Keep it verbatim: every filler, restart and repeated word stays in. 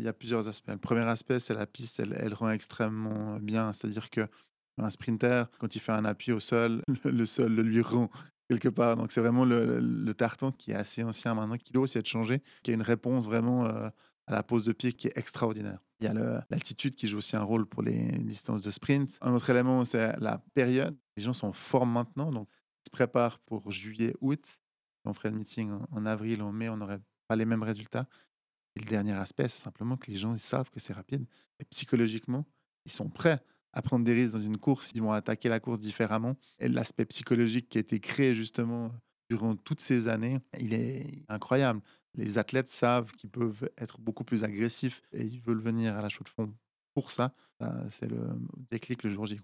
y a plusieurs aspects. Le premier aspect, c'est la piste, elle elle rend extrêmement bien. C'est-à-dire qu'un sprinter, quand il fait un appui au sol, le le sol le lui rend quelque part. Donc c'est vraiment le le tartan qui est assez ancien maintenant, qui doit aussi être changé, qui a une réponse vraiment, heu, à la pose de pied qui est extraordinaire. Il y a le l'altitude qui joue aussi un rôle pour les distances de sprint. Un autre élément, c'est la période. Les gens sont en forme maintenant, donc ils se préparent pour juillet, août. On ferait le meeting en en avril, en mai, on n'aurait pas les mêmes résultats. Et le dernier aspect, c'est simplement que les gens, ils savent que c'est rapide et psychologiquement, ils sont prêts à prendre des risques dans une course. Ils vont attaquer la course différemment et l'aspect psychologique qui a été créé justement durant toutes ces années, il est incroyable. Les athlètes savent qu'ils peuvent être beaucoup plus agressifs et ils veulent venir à la chaux de fond pour ça. Ça, c'est le déclic le jour J.